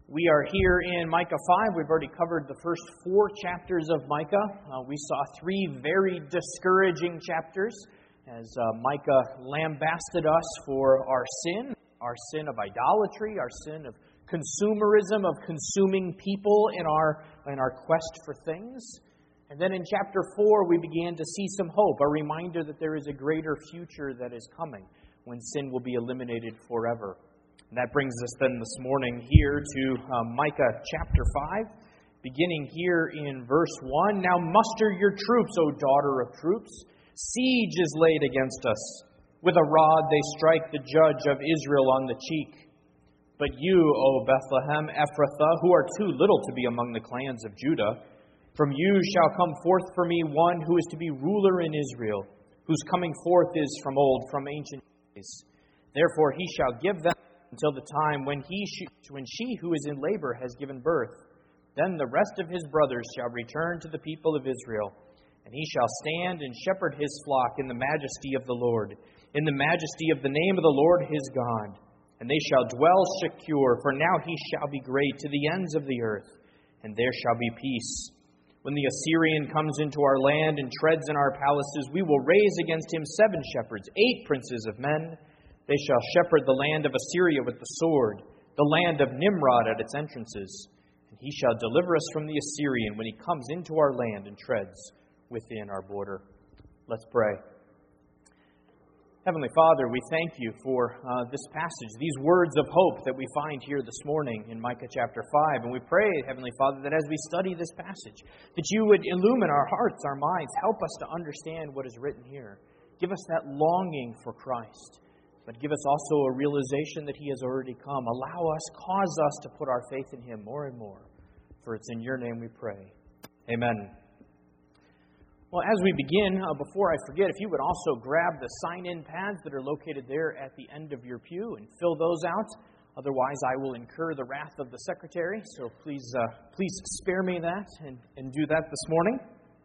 We are here in Micah 5. We've already covered the first 4 chapters of Micah. We saw 3 very discouraging chapters as Micah lambasted us for our sin of idolatry, our sin of consumerism, of consuming people in our quest for things. And then in chapter 4, we began to see some hope, a reminder that there is a greater future that is coming when sin will be eliminated forever. And that brings us then this morning here to Micah chapter 5, beginning here in verse 1. Now muster your troops, O daughter of troops. Siege is laid against us. With a rod they strike the judge of Israel on the cheek. But you, O Bethlehem Ephrathah, who are too little to be among the clans of Judah, from you shall come forth for me one who is to be ruler in Israel, whose coming forth is from old, from ancient days. Therefore he shall give them until the time when she who is in labor has given birth. Then the rest of his brothers shall return to the people of Israel, and he shall stand and shepherd his flock in the majesty of the Lord, in the majesty of the name of the Lord his God. And they shall dwell secure, for now he shall be great to the ends of the earth, and there shall be peace. When the Assyrian comes into our land and treads in our palaces, we will raise against him 7 shepherds, 8 princes of men. They shall shepherd the land of Assyria with the sword, the land of Nimrod at its entrances. And he shall deliver us from the Assyrian when he comes into our land and treads within our border. Let's pray. Heavenly Father, we thank you for this passage, these words of hope that we find here this morning in Micah chapter 5. And we pray, Heavenly Father, that as we study this passage, that you would illumine our hearts, our minds, help us to understand what is written here. Give us that longing for Christ. But give us also a realization that he has already come. Cause us to put our faith in him more and more. For it's in your name we pray. Amen. Well, as we begin, before I forget, if you would also grab the sign-in pads that are located there at the end of your pew and fill those out. Otherwise, I will incur the wrath of the secretary. So please spare me that and do that this morning.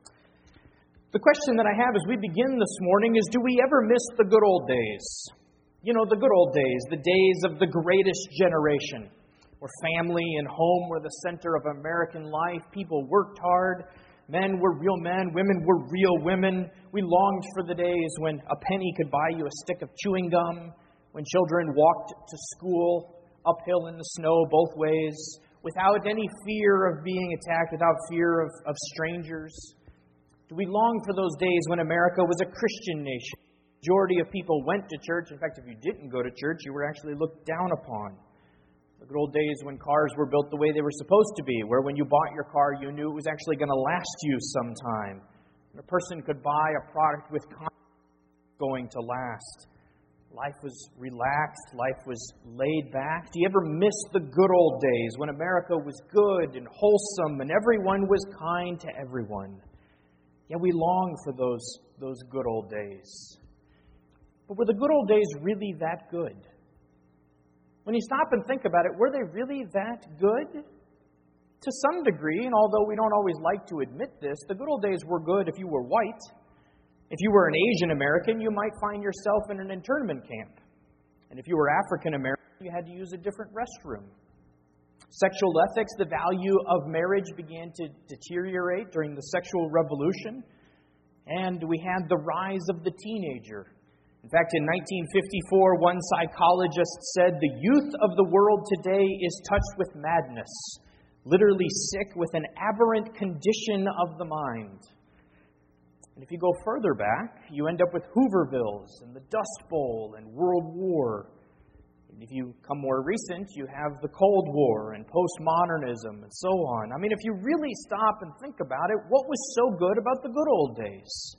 The question that I have as we begin this morning is, do we ever miss the good old days? You know, the good old days, the days of the greatest generation, where family and home were the center of American life. People worked hard. Men were real men. Women were real women. We longed for the days when a penny could buy you a stick of chewing gum, when children walked to school uphill in the snow both ways, without any fear of being attacked, without fear of strangers. Do we long for those days when America was a Christian nation? The majority of people went to church. In fact, if you didn't go to church, you were actually looked down upon. The good old days when cars were built the way they were supposed to be, where when you bought your car, you knew it was actually going to last you some time. And a person could buy a product with confidence going to last. Life was relaxed. Life was laid back. Do you ever miss the good old days when America was good and wholesome and everyone was kind to everyone? Yeah, we long for those good old days. But were the good old days really that good? When you stop and think about it, were they really that good? To some degree, and although we don't always like to admit this, the good old days were good if you were white. If you were an Asian American, you might find yourself in an internment camp. And if you were African American, you had to use a different restroom. Sexual ethics, the value of marriage began to deteriorate during the sexual revolution. And we had the rise of the teenager. In fact, in 1954, one psychologist said, "The youth of the world today is touched with madness, literally sick with an aberrant condition of the mind." And if you go further back, you end up with Hoovervilles and the Dust Bowl and World War. And if you come more recent, you have the Cold War and postmodernism and so on. I mean, if you really stop and think about it, what was so good about the good old days?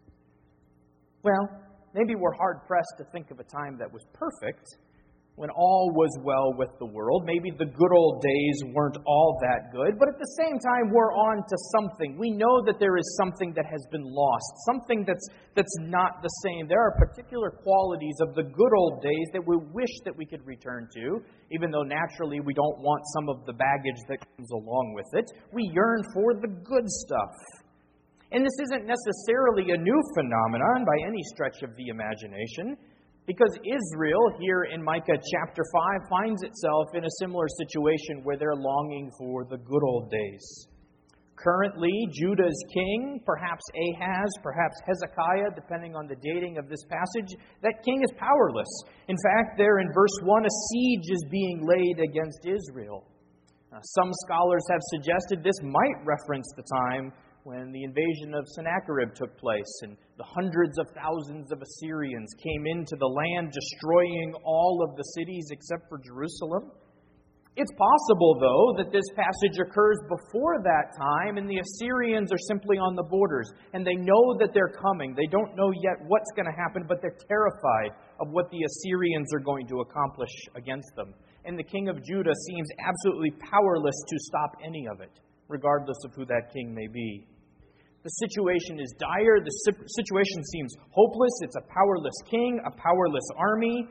Well, maybe we're hard-pressed to think of a time that was perfect, when all was well with the world. Maybe the good old days weren't all that good, but at the same time, we're on to something. We know that there is something that has been lost, something that's not the same. There are particular qualities of the good old days that we wish that we could return to, even though naturally we don't want some of the baggage that comes along with it. We yearn for the good stuff. And this isn't necessarily a new phenomenon by any stretch of the imagination. Because Israel, here in Micah chapter 5, finds itself in a similar situation where they're longing for the good old days. Currently, Judah's king, perhaps Ahaz, perhaps Hezekiah, depending on the dating of this passage, that king is powerless. In fact, there in verse 1, a siege is being laid against Israel. Some scholars have suggested this might reference the time when the invasion of Sennacherib took place and the hundreds of thousands of Assyrians came into the land, destroying all of the cities except for Jerusalem. It's possible, though, that this passage occurs before that time and the Assyrians are simply on the borders and they know that they're coming. They don't know yet what's going to happen, but they're terrified of what the Assyrians are going to accomplish against them. And the king of Judah seems absolutely powerless to stop any of it, regardless of who that king may be. The situation is dire. The situation seems hopeless. It's a powerless king, a powerless army.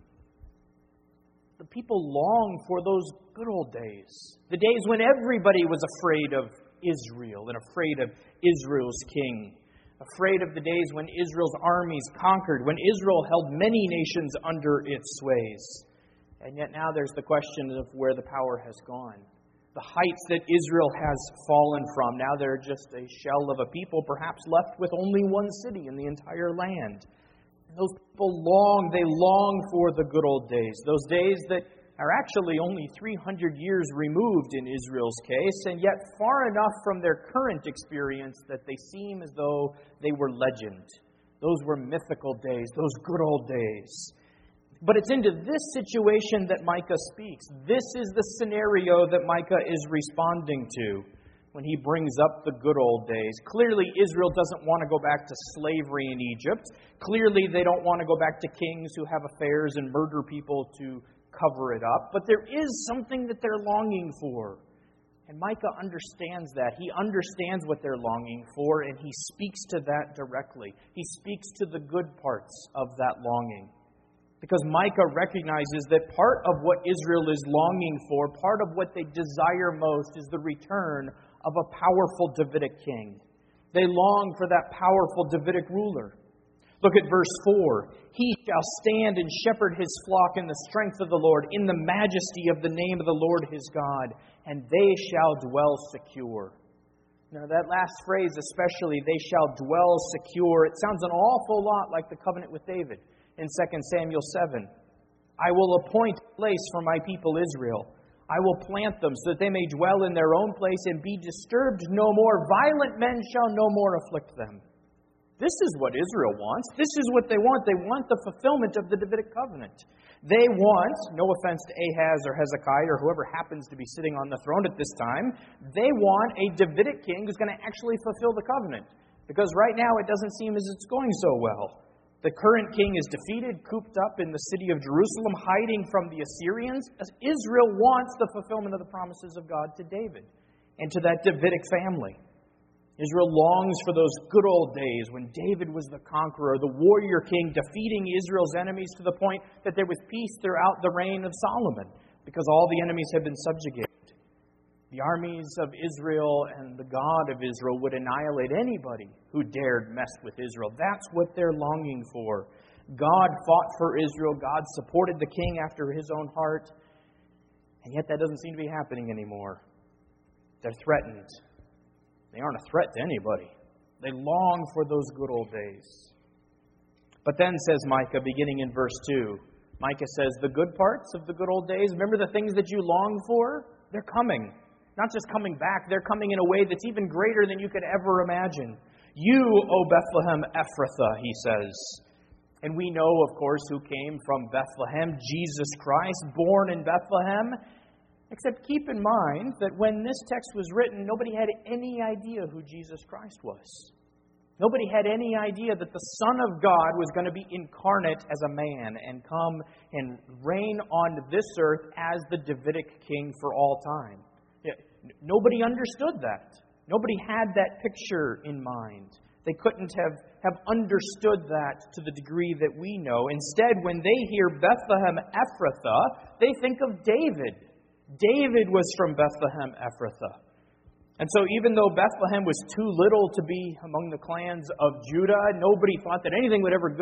The people long for those good old days. The days when everybody was afraid of Israel and afraid of Israel's king. Afraid of the days when Israel's armies conquered, when Israel held many nations under its sways. And yet now there's the question of where the power has gone. The heights that Israel has fallen from. Now they're just a shell of a people, perhaps left with only one city in the entire land. And those people they long for the good old days. Those days that are actually only 300 years removed in Israel's case, and yet far enough from their current experience that they seem as though they were legend. Those were mythical days, those good old days. But it's into this situation that Micah speaks. This is the scenario that Micah is responding to when he brings up the good old days. Clearly, Israel doesn't want to go back to slavery in Egypt. Clearly, they don't want to go back to kings who have affairs and murder people to cover it up. But there is something that they're longing for. And Micah understands that. He understands what they're longing for, and he speaks to that directly. He speaks to the good parts of that longing. Because Micah recognizes that part of what Israel is longing for, part of what they desire most, is the return of a powerful Davidic king. They long for that powerful Davidic ruler. Look at verse 4. He shall stand and shepherd his flock in the strength of the Lord, in the majesty of the name of the Lord his God, and they shall dwell secure. Now that last phrase especially, they shall dwell secure, it sounds an awful lot like the covenant with David. In 2 Samuel 7, I will appoint a place for my people Israel. I will plant them so that they may dwell in their own place and be disturbed no more. Violent men shall no more afflict them. This is what Israel wants. This is what they want. They want the fulfillment of the Davidic covenant. They want, no offense to Ahaz or Hezekiah or whoever happens to be sitting on the throne at this time, they want a Davidic king who's going to actually fulfill the covenant. Because right now it doesn't seem as it's going so well. The current king is defeated, cooped up in the city of Jerusalem, hiding from the Assyrians. As Israel wants the fulfillment of the promises of God to David and to that Davidic family. Israel longs for those good old days when David was the conqueror, the warrior king, defeating Israel's enemies to the point that there was peace throughout the reign of Solomon, because all the enemies had been subjugated. The armies of Israel and the God of Israel would annihilate anybody who dared mess with Israel. That's what they're longing for. God fought for Israel. God supported the king after his own heart. And yet that doesn't seem to be happening anymore. They're threatened. They aren't a threat to anybody. They long for those good old days. But then, says Micah, beginning in verse 2, Micah says, the good parts of the good old days, remember the things that you long for? They're coming. Not just coming back, they're coming in a way that's even greater than you could ever imagine. You, O Bethlehem Ephrathah, he says. And we know, of course, who came from Bethlehem, Jesus Christ, born in Bethlehem. Except keep in mind that when this text was written, nobody had any idea who Jesus Christ was. Nobody had any idea that the Son of God was going to be incarnate as a man and come and reign on this earth as the Davidic king for all time. Nobody understood that. Nobody had that picture in mind. They couldn't have understood that to the degree that we know. Instead, when they hear Bethlehem Ephrathah, they think of David. David was from Bethlehem Ephrathah. And so even though Bethlehem was too little to be among the clans of Judah, nobody thought that anything would ever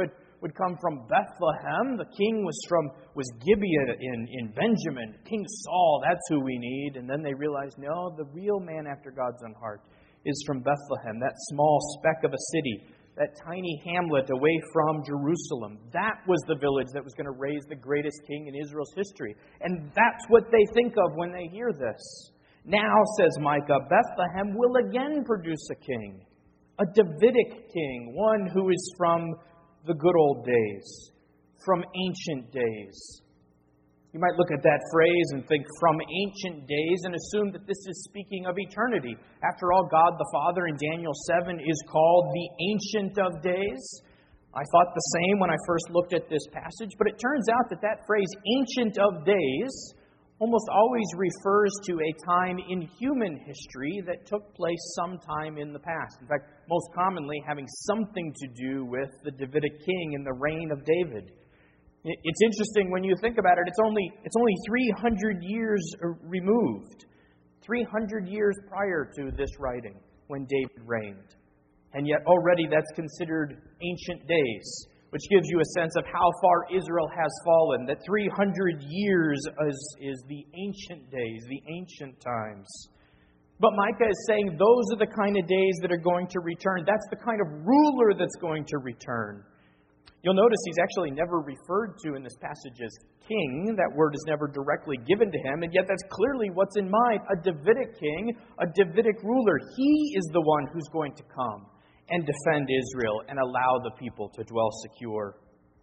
would come from Bethlehem. The king was Gibeah in Benjamin. King Saul, that's who we need. And then they realized, no, the real man after God's own heart is from Bethlehem, that small speck of a city, that tiny hamlet away from Jerusalem. That was the village that was going to raise the greatest king in Israel's history. And that's what they think of when they hear this. Now, says Micah, Bethlehem will again produce a king, a Davidic king, one who is from the good old days, from ancient days. You might look at that phrase and think from ancient days and assume that this is speaking of eternity. After all, God the Father in Daniel 7 is called the Ancient of Days. I thought the same when I first looked at this passage, but it turns out that that phrase, Ancient of Days, almost always refers to a time in human history that took place sometime in the past. In fact, most commonly having something to do with the Davidic king in the reign of David. It's interesting when you think about it, it's only 300 years removed. 300 years prior to this writing when David reigned. And yet already that's considered ancient days, which gives you a sense of how far Israel has fallen. That 300 years is the ancient days, the ancient times. But Micah is saying those are the kind of days that are going to return. That's the kind of ruler that's going to return. You'll notice he's actually never referred to in this passage as king. That word is never directly given to him, and yet that's clearly what's in mind. A Davidic king, a Davidic ruler. He is the one who's going to come and defend Israel and allow the people to dwell secure.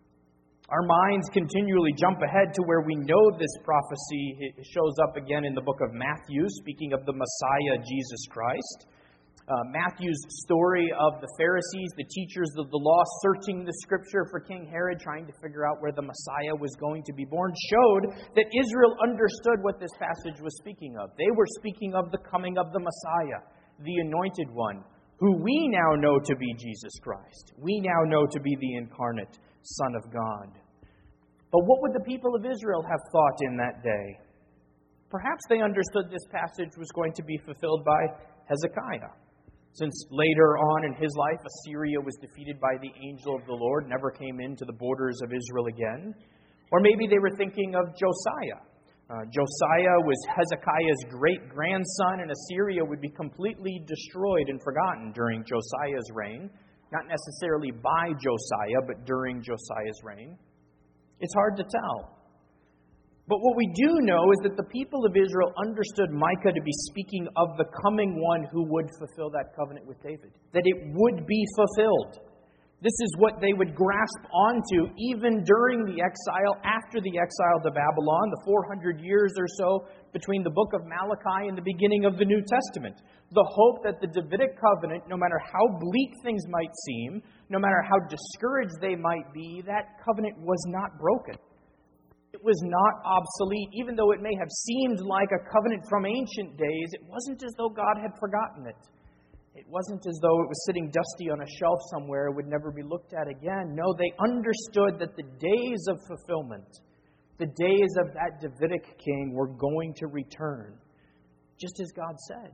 Our minds continually jump ahead to where we know this prophecy. It shows up again in the book of Matthew, speaking of the Messiah, Jesus Christ. Matthew's story of the Pharisees, the teachers of the law, searching the Scripture for King Herod, trying to figure out where the Messiah was going to be born, showed that Israel understood what this passage was speaking of. They were speaking of the coming of the Messiah, the Anointed One, who we now know to be Jesus Christ. We now know to be the incarnate Son of God. But what would the people of Israel have thought in that day? Perhaps they understood this passage was going to be fulfilled by Hezekiah. Since later on in his life, Assyria was defeated by the angel of the Lord, never came into the borders of Israel again. Or maybe they were thinking of Josiah. Josiah was Hezekiah's great-grandson, and Assyria would be completely destroyed and forgotten during Josiah's reign. Not necessarily by Josiah, but during Josiah's reign. It's hard to tell. But what we do know is that the people of Israel understood Micah to be speaking of the coming one who would fulfill that covenant with David. That it would be fulfilled. This is what they would grasp onto even during the exile, after the exile to Babylon, the 400 years or so between the book of Malachi and the beginning of the New Testament. The hope that the Davidic covenant, no matter how bleak things might seem, no matter how discouraged they might be, that covenant was not broken. It was not obsolete. Even though it may have seemed like a covenant from ancient days, it wasn't as though God had forgotten it. It wasn't as though it was sitting dusty on a shelf somewhere and would never be looked at again. No, they understood that the days of fulfillment, the days of that Davidic king were going to return, just as God said.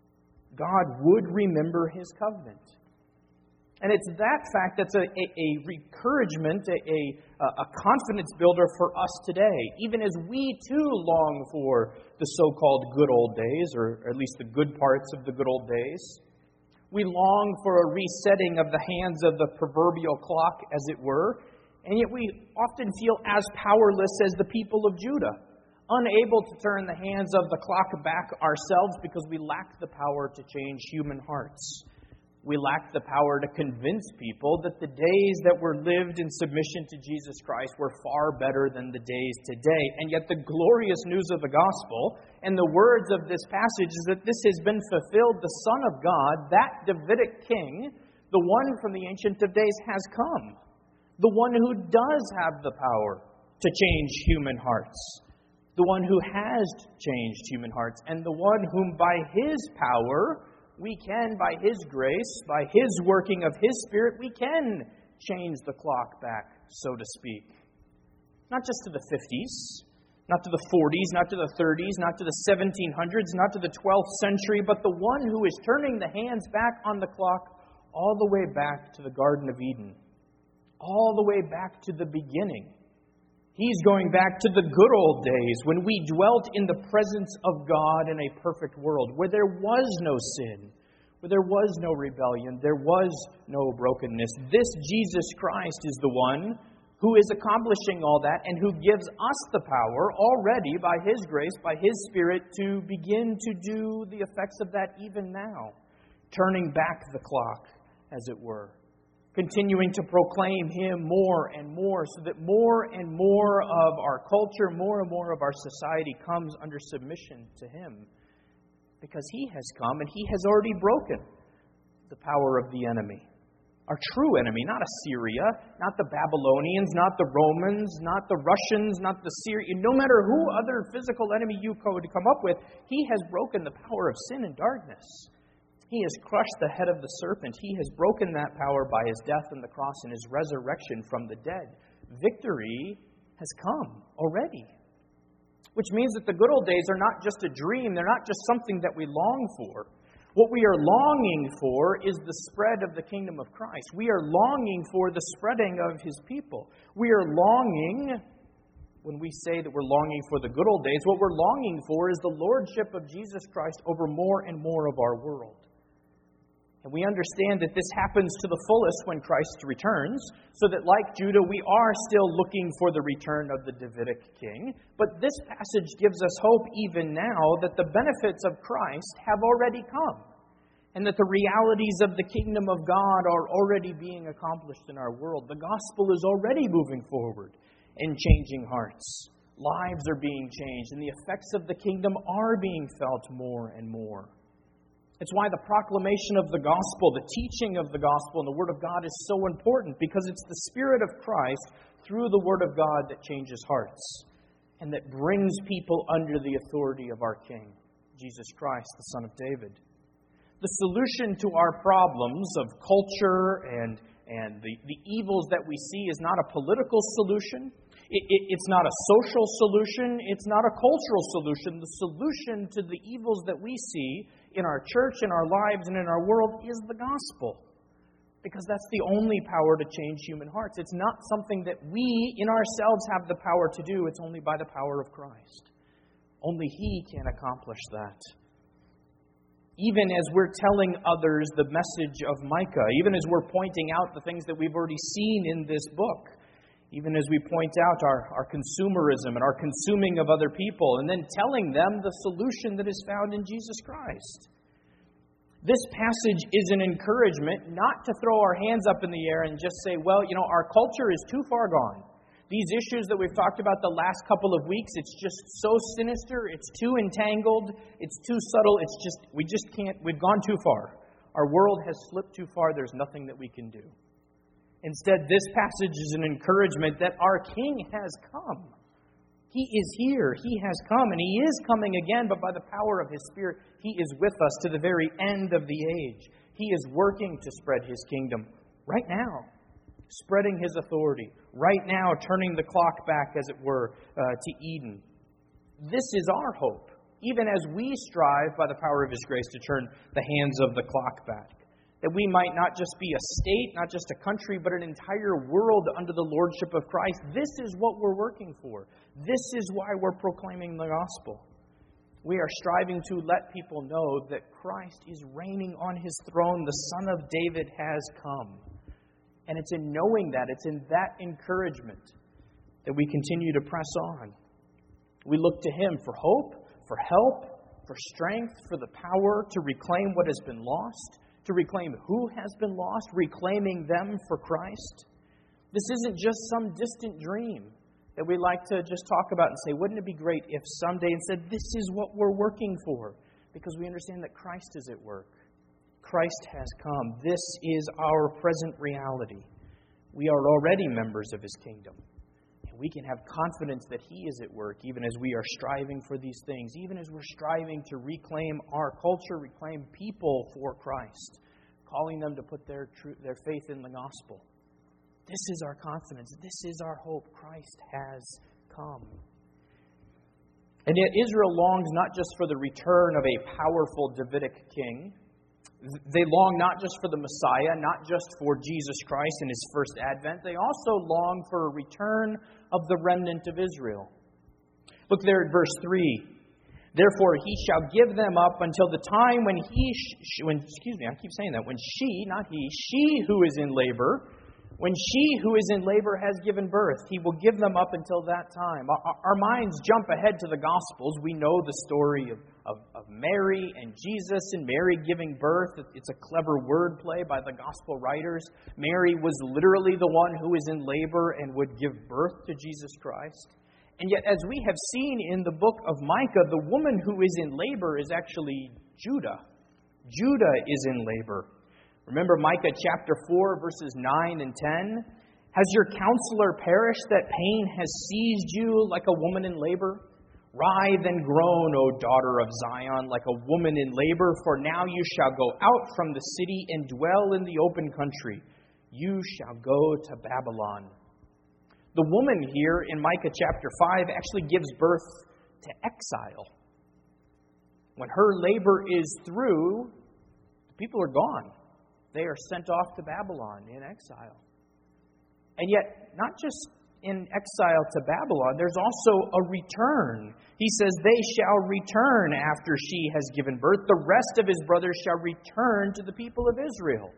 God would remember his covenant. And it's that fact that's a encouragement, a confidence builder for us today, even as we too long for the so-called good old days, or at least the good parts of the good old days. We long for a resetting of the hands of the proverbial clock, as it were, and yet we often feel as powerless as the people of Judah, unable to turn the hands of the clock back ourselves because we lack the power to change human hearts. We lack the power to convince people that the days that were lived in submission to Jesus Christ were far better than the days today. And yet the glorious news of the gospel and the words of this passage is that this has been fulfilled. The Son of God, that Davidic king, the one from the Ancient of Days, has come. The one who does have the power to change human hearts. The one who has changed human hearts. And the one whom by his power we can, by his grace, by his working of his Spirit, we can change the clock back, so to speak. Not just to the 50s, not to the 40s, not to the 30s, not to the 1700s, not to the 12th century, but the one who is turning the hands back on the clock all the way back to the Garden of Eden, all the way back to the beginning. He's going back to the good old days when we dwelt in the presence of God in a perfect world, where there was no sin, where there was no rebellion, there was no brokenness. This Jesus Christ is the one who is accomplishing all that and who gives us the power already by His grace, by His Spirit, to begin to do the effects of that even now. Turning back the clock, as it were. Continuing to proclaim Him more and more so that more and more of our culture, more and more of our society comes under submission to Him. Because He has come and He has already broken the power of the enemy. Our true enemy, not Assyria, not the Babylonians, not the Romans, not the Russians, not the Syrians. No matter who other physical enemy you could come up with, He has broken the power of sin and darkness. He has crushed the head of the serpent. He has broken that power by His death on the cross and His resurrection from the dead. Victory has come already. Which means that the good old days are not just a dream. They're not just something that we long for. What we are longing for is the spread of the kingdom of Christ. We are longing for the spreading of His people. We are longing, when we say that we're longing for the good old days, what we're longing for is the lordship of Jesus Christ over more and more of our world. And we understand that this happens to the fullest when Christ returns, so that like Judah, we are still looking for the return of the Davidic king. But this passage gives us hope even now that the benefits of Christ have already come, and that the realities of the kingdom of God are already being accomplished in our world. The gospel is already moving forward and changing hearts. Lives are being changed, and the effects of the kingdom are being felt more and more. It's why the proclamation of the gospel, the teaching of the gospel and the Word of God is so important, because it's the Spirit of Christ through the Word of God that changes hearts and that brings people under the authority of our King, Jesus Christ, the Son of David. The solution to our problems of culture and the evils that we see is not a political solution. It's not a social solution. It's not a cultural solution. The solution to the evils that we see in our church, in our lives, and in our world is the gospel. Because that's the only power to change human hearts. It's not something that we in ourselves have the power to do. It's only by the power of Christ. Only He can accomplish that. Even as we're telling others the message of Micah, even as we're pointing out the things that we've already seen in this book, even as we point out our consumerism and our consuming of other people, and then telling them the solution that is found in Jesus Christ. This passage is an encouragement not to throw our hands up in the air and just say, well, our culture is too far gone. These issues that we've talked about the last couple of weeks, it's just so sinister, it's too entangled, it's too subtle, we just can't, we've gone too far. Our world has slipped too far, there's nothing that we can do. Instead, this passage is an encouragement that our King has come. He is here. He has come, and He is coming again, but by the power of His Spirit, He is with us to the very end of the age. He is working to spread His kingdom right now, spreading His authority, right now turning the clock back, as it were, to Eden. This is our hope, even as we strive by the power of His grace to turn the hands of the clock back. That we might not just be a state, not just a country, but an entire world under the lordship of Christ. This is what we're working for. This is why we're proclaiming the gospel. We are striving to let people know that Christ is reigning on His throne. The Son of David has come. And it's in knowing that, it's in that encouragement that we continue to press on. We look to Him for hope, for help, for strength, for the power to reclaim what has been lost, to reclaim who has been lost, reclaiming them for Christ. This isn't just some distant dream that we like to just talk about and say, wouldn't it be great if someday, instead, this is what we're working for, because we understand that Christ is at work. Christ has come. This is our present reality. We are already members of His kingdom. And we can have confidence that He is at work, even as we are striving for these things, even as we're striving to reclaim our culture, reclaim people for Christ, calling them to put their faith in the gospel. This is our confidence. This is our hope. Christ has come. And yet Israel longs not just for the return of a powerful Davidic king, They long not just for the Messiah, not just for Jesus Christ in His first advent. They also long for a return of the remnant of Israel. Look there at verse 3. Therefore He shall give them up until the time when she, not he, she who is in labor, when she who is in labor has given birth, He will give them up until that time. Our minds jump ahead to the Gospels. We know the story of Mary and Jesus and Mary giving birth. It's a clever wordplay by the Gospel writers. Mary was literally the one who was in labor and would give birth to Jesus Christ. And yet, as we have seen in the book of Micah, the woman who is in labor is actually Judah. Judah is in labor. Remember Micah chapter 4, verses 9 and 10? Has your counselor perished that pain has seized you like a woman in labor? Writhe and groan, O daughter of Zion, like a woman in labor, for now you shall go out from the city and dwell in the open country. You shall go to Babylon. The woman here in Micah chapter 5 actually gives birth to exile. When her labor is through, the people are gone. They are sent off to Babylon in exile. And yet, not just in exile to Babylon, there's also a return. He says, they shall return after she has given birth. The rest of his brothers shall return to the people of Israel.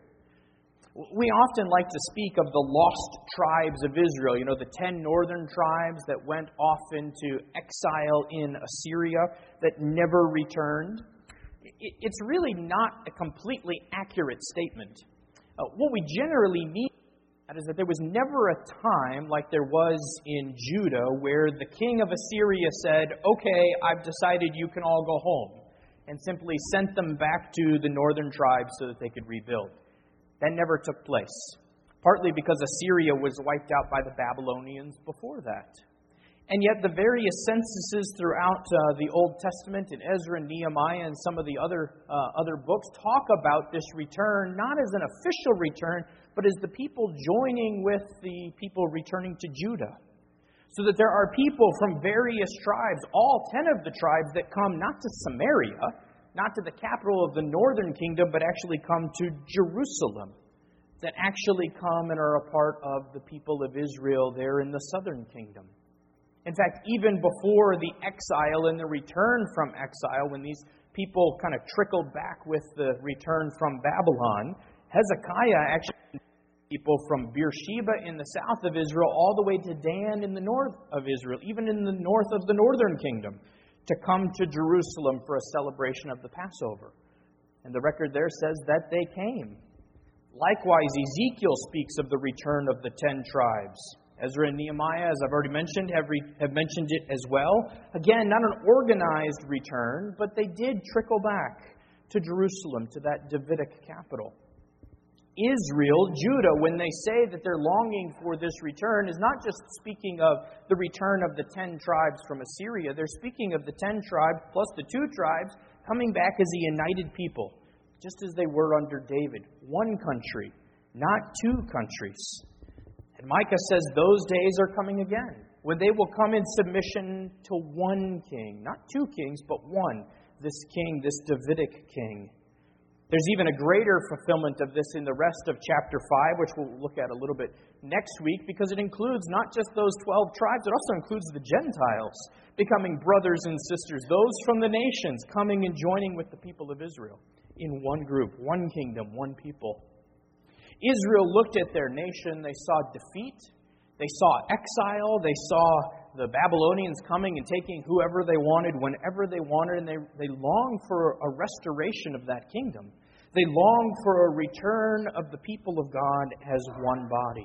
We often like to speak of the lost tribes of Israel, the 10 northern tribes that went off into exile in Assyria that never returned. It's really not a completely accurate statement. What we generally mean is that there was never a time like there was in Judah where the king of Assyria said, okay, I've decided you can all go home, and simply sent them back to the northern tribes so that they could rebuild. That never took place, partly because Assyria was wiped out by the Babylonians before that. And yet the various censuses throughout the Old Testament in Ezra and Nehemiah and some of the other books talk about this return, not as an official return, but as the people joining with the people returning to Judah. So that there are people from various tribes, all 10 of the tribes, that come not to Samaria, not to the capital of the northern kingdom, but actually come to Jerusalem, that actually come and are a part of the people of Israel there in the southern kingdom. In fact, even before the exile and the return from exile, when these people kind of trickled back with the return from Babylon, Hezekiah actually people from Beersheba in the south of Israel all the way to Dan in the north of Israel, even in the north of the northern kingdom, to come to Jerusalem for a celebration of the Passover. And the record there says that they came. Likewise, Ezekiel speaks of the return of the 10 tribes. Ezra and Nehemiah, as I've already mentioned, have mentioned it as well. Again, not an organized return, but they did trickle back to Jerusalem, to that Davidic capital. Israel, Judah, when they say that they're longing for this return, is not just speaking of the return of the 10 tribes from Assyria. They're speaking of the 10 tribes plus the 2 tribes coming back as a united people, just as they were under David. One country, not 2 countries. And Micah says those days are coming again, when they will come in submission to one king, not 2 kings, but one, this king, this Davidic king. There's even a greater fulfillment of this in the rest of chapter 5, which we'll look at a little bit next week, because it includes not just those 12 tribes, it also includes the Gentiles becoming brothers and sisters, those from the nations coming and joining with the people of Israel in one group, one kingdom, one people. Israel looked at their nation, they saw defeat, they saw exile, they saw the Babylonians coming and taking whoever they wanted, whenever they wanted, and they longed for a restoration of that kingdom. They longed for a return of the people of God as one body.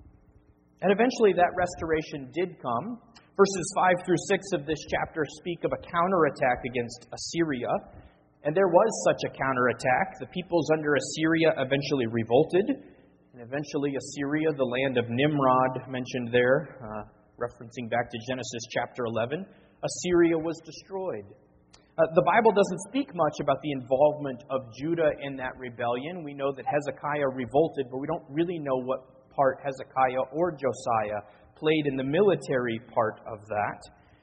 And eventually that restoration did come. Verses 5 through 6 of this chapter speak of a counterattack against Assyria. And there was such a counterattack. The peoples under Assyria eventually revolted. And eventually Assyria, the land of Nimrod mentioned there, referencing back to Genesis chapter 11, Assyria was destroyed. The Bible doesn't speak much about the involvement of Judah in that rebellion. We know that Hezekiah revolted, but we don't really know what part Hezekiah or Josiah played in the military part of that.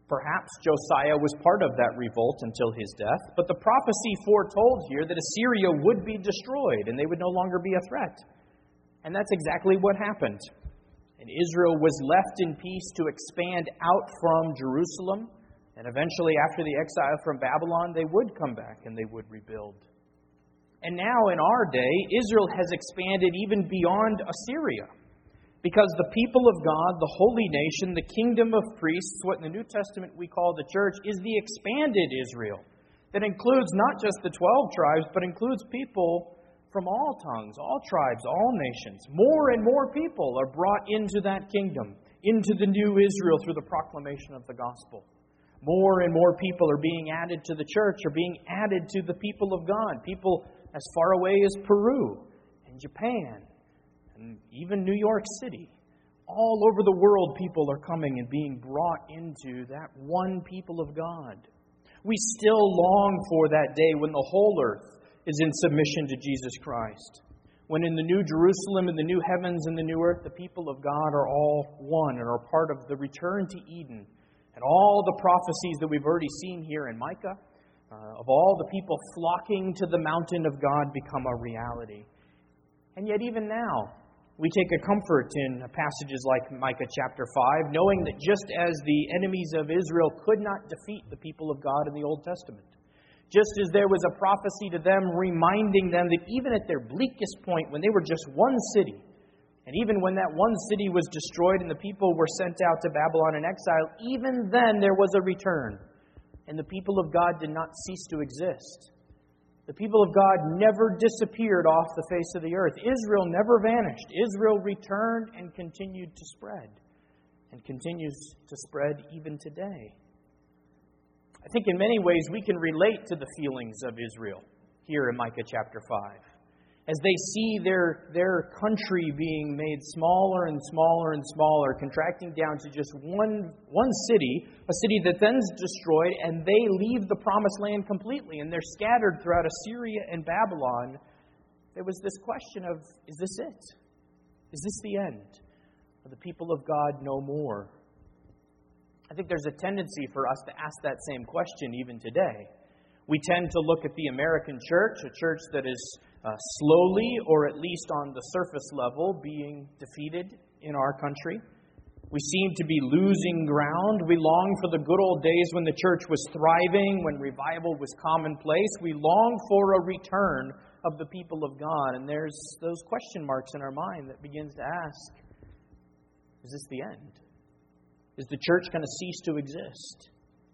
Perhaps Josiah was part of that revolt until his death, but the prophecy foretold here that Assyria would be destroyed and they would no longer be a threat. And that's exactly what happened. And Israel was left in peace to expand out from Jerusalem, and eventually after the exile from Babylon, they would come back and they would rebuild. And now in our day, Israel has expanded even beyond Assyria. Because the people of God, the holy nation, the kingdom of priests, what in the New Testament we call the church, is the expanded Israel. That includes not just the 12 tribes, but includes people from all tongues, all tribes, all nations. More and more people are brought into that kingdom, into the new Israel through the proclamation of the gospel. More and more people are being added to the church, are being added to the people of God. People as far away as Peru and Japan and even New York City. All over the world, people are coming and being brought into that one people of God. We still long for that day when the whole earth is in submission to Jesus Christ. When in the New Jerusalem and the new heavens and the new earth, the people of God are all one and are part of the return to Eden. And all the prophecies that we've already seen here in Micah, of all the people flocking to the mountain of God, become a reality. And yet even now, we take a comfort in passages like Micah chapter 5, knowing that just as the enemies of Israel could not defeat the people of God in the Old Testament, just as there was a prophecy to them reminding them that even at their bleakest point, when they were just one city, and even when that one city was destroyed and the people were sent out to Babylon in exile, even then there was a return, and the people of God did not cease to exist. The people of God never disappeared off the face of the earth. Israel never vanished. Israel returned and continued to spread, and continues to spread even today. I think in many ways we can relate to the feelings of Israel here in Micah chapter 5. As they see their country being made smaller and smaller and smaller, contracting down to just one city, a city that then is destroyed, and they leave the promised land completely, and they're scattered throughout Assyria and Babylon, there was this question of, is this it? Is this the end? Are the people of God no more? I think there's a tendency for us to ask that same question even today. We tend to look at the American church, a church that is slowly, or at least on the surface level, being defeated in our country. We seem to be losing ground. We long for the good old days when the church was thriving, when revival was commonplace. We long for a return of the people of God. And there's those question marks in our mind that begins to ask, is this the end? Is the church going to cease to exist?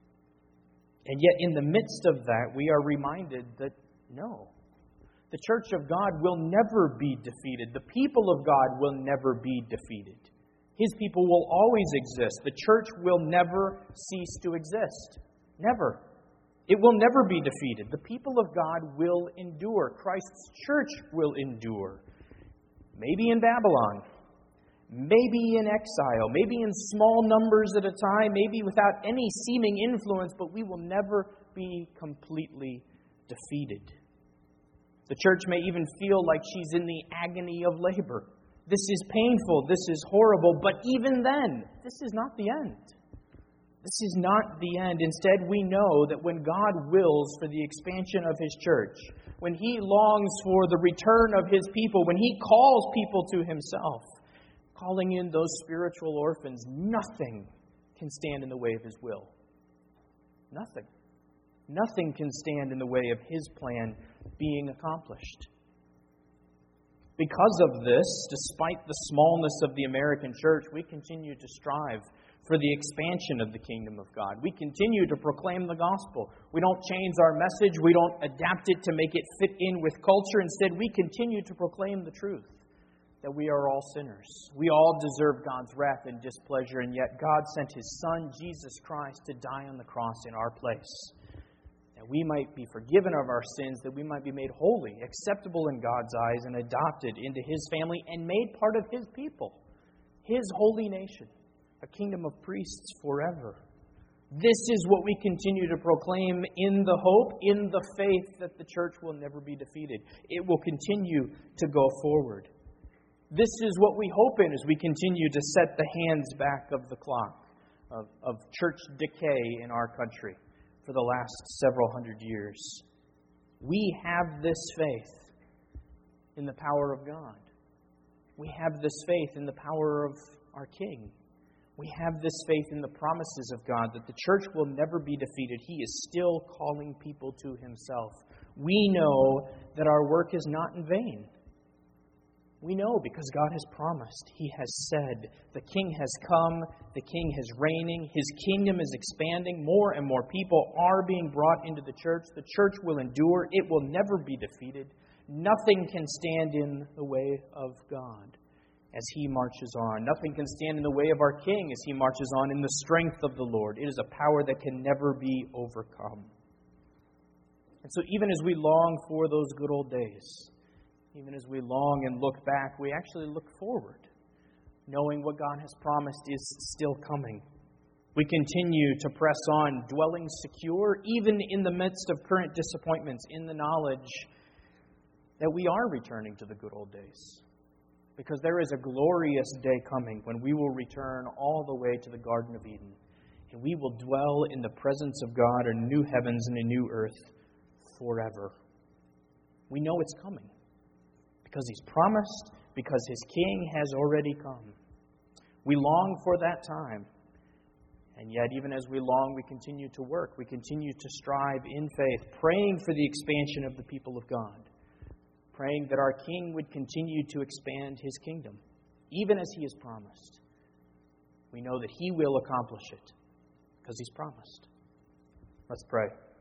And yet in the midst of that, we are reminded that no. The church of God will never be defeated. The people of God will never be defeated. His people will always exist. The church will never cease to exist. Never. It will never be defeated. The people of God will endure. Christ's church will endure. Maybe in Babylon. Maybe in exile. Maybe in small numbers at a time. Maybe without any seeming influence. But we will never be completely defeated. The church may even feel like she's in the agony of labor. This is painful. This is horrible. But even then, this is not the end. This is not the end. Instead, we know that when God wills for the expansion of His church, when He longs for the return of His people, when He calls people to Himself, calling in those spiritual orphans, nothing can stand in the way of His will. Nothing. Nothing can stand in the way of His plan being accomplished. Because of this, despite the smallness of the American church, we continue to strive for the expansion of the kingdom of God. We continue to proclaim the gospel. We don't change our message. We don't adapt it to make it fit in with culture. Instead, we continue to proclaim the truth, that we are all sinners. We all deserve God's wrath and displeasure, and yet God sent His Son, Jesus Christ, to die on the cross in our place. That we might be forgiven of our sins, that we might be made holy, acceptable in God's eyes, and adopted into His family and made part of His people, His holy nation, a kingdom of priests forever. This is what we continue to proclaim in the hope, in the faith that the church will never be defeated. It will continue to go forward. This is what we hope in as we continue to set the hands back of the clock of church decay in our country for the last several hundred years. We have this faith in the power of God. We have this faith in the power of our King. We have this faith in the promises of God that the church will never be defeated. He is still calling people to Himself. We know that our work is not in vain. We know because God has promised. He has said, the King has come, the King is reigning, His kingdom is expanding, more and more people are being brought into the church will endure, it will never be defeated. Nothing can stand in the way of God as He marches on. Nothing can stand in the way of our King as He marches on in the strength of the Lord. It is a power that can never be overcome. And so even as we long for those good old days, even as we long and look back, we actually look forward, knowing what God has promised is still coming. We continue to press on, dwelling secure, even in the midst of current disappointments, in the knowledge that we are returning to the good old days. Because there is a glorious day coming when we will return all the way to the Garden of Eden. And we will dwell in the presence of God in new heavens and a new earth forever. We know it's coming. Because He's promised, because His King has already come. We long for that time. And yet, even as we long, we continue to work. We continue to strive in faith, praying for the expansion of the people of God. Praying that our King would continue to expand His kingdom, even as He has promised. We know that He will accomplish it, because He's promised. Let's pray.